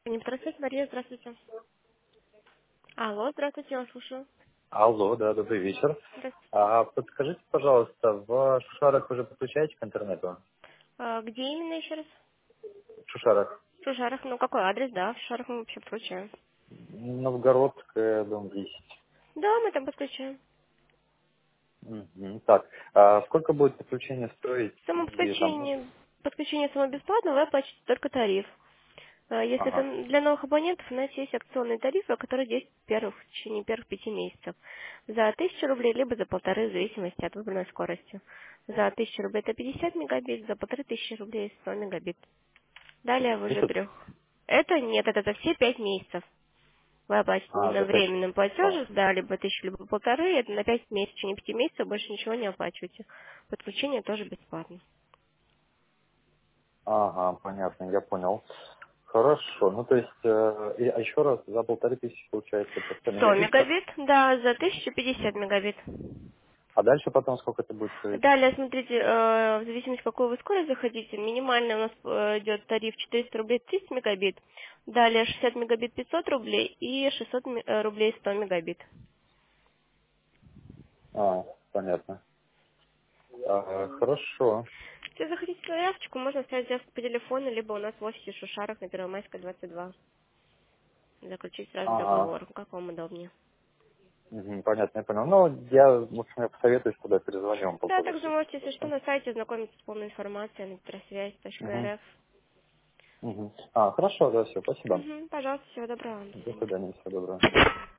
Не здравствуйте, Мария, здравствуйте. Алло, здравствуйте, я вас слушаю. Алло, да, добрый вечер. Здравствуйте. Подскажите, пожалуйста, в Шушарах уже подключаете к интернету? Где именно еще раз? В Шушарах. В Шушарах, ну какой адрес, да, в Шушарах мы вообще подключаем. Новгородская, дом 10. Да, мы там подключаем. Мгм. Так, сколько будет подключение стоить Само и там, ну, подключение само бесплатно, вы оплачиваете только тариф. Если это ага. для новых абонентов, у нас есть акционные тарифы, которые действуют в течение первых 5 месяцев. За 1000 рублей, либо за полторы, в зависимости от выбранной скорости. За 1000 рублей это 50 мегабит, за 1500 рублей 100 мегабит. Далее вы же Месяц? Это нет, это все 5 месяцев. Вы оплатите За 5 единовременным месяцев. платежем, да, либо 1000, либо полторы, это на 5 месяцев, в течение 5 месяцев больше ничего не оплачиваете. Подключение тоже бесплатно. Ага, понятно, я понял. Хорошо, ну то есть, еще раз, за 1500 получается это 100 100 мегабит, да? мегабит, да, за 1050 мегабит. А дальше потом сколько это будет стоить? Далее, смотрите, в зависимости, какую вы скорость заходите, минимальный у нас идет тариф 400 рублей 30 мегабит, далее 60 мегабит 500 рублей и 600 рублей 100 мегабит. Понятно. Хорошо. Если захотите заявочку, можно оставить заявку по телефону, либо у нас в офисе в Шушарах на Первомайской 22. Заключить сразу Ага. договор, как вам удобнее. Мгм, понятно, я понял. Ну, я, в общем, я посоветуюсь, тогда перезвоню вам по Да, поводу также всех можете, если вопросов. что, Да? на сайте ознакомиться с полной информацией на Мгм. петросвязь.рф. Мгм. Хорошо, да, все, спасибо. Угу, пожалуйста, всего доброго вам, до До свидания. свидания, всего доброго.